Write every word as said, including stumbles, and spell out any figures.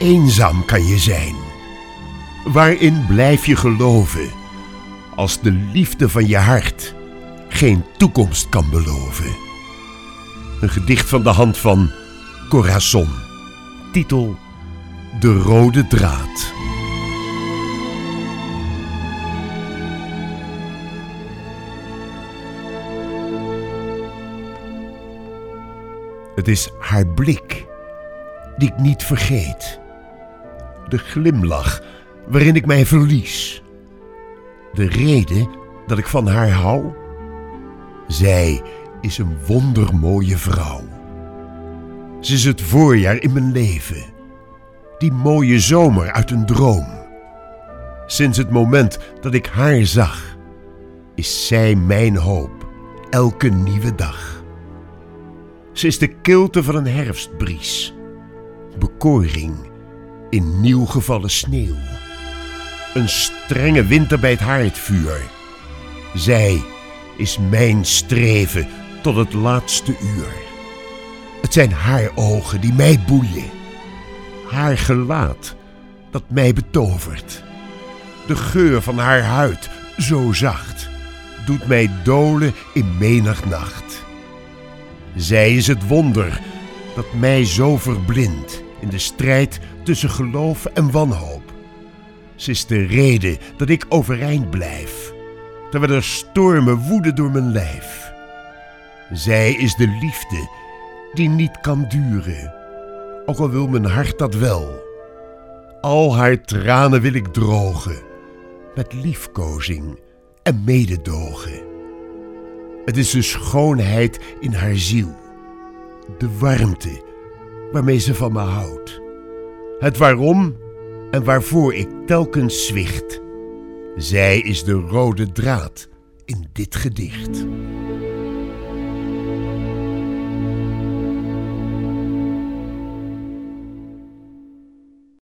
eenzaam kan je zijn? Waarin blijf je geloven als de liefde van je hart geen toekomst kan beloven? Een gedicht van de hand van Corazon. Titel: De rode draad. Het is haar blik die ik niet vergeet. De glimlach waarin ik mij verlies. De reden dat ik van haar hou? Zij is een wondermooie vrouw. Ze is het voorjaar in mijn leven. Die mooie zomer uit een droom. Sinds het moment dat ik haar zag, is zij mijn hoop, elke nieuwe dag. Ze is de kilte van een herfstbries, bekoring in nieuw gevallen sneeuw. Een strenge winter bij het haardvuur. Zij is mijn streven tot het laatste uur. Het zijn haar ogen die mij boeien. Haar gelaat dat mij betovert. De geur van haar huid, zo zacht, doet mij dolen in menig nacht. Zij is het wonder dat mij zo verblindt in de strijd tussen geloof en wanhoop. Ze is de reden dat ik overeind blijf, terwijl er stormen woeden door mijn lijf. Zij is de liefde die niet kan duren, ook al wil mijn hart dat wel. Al haar tranen wil ik drogen, met liefkozing en mededogen. Het is de schoonheid in haar ziel, de warmte waarmee ze van me houdt. Het waarom en waarvoor ik telkens zwicht. Zij is de rode draad in dit gedicht.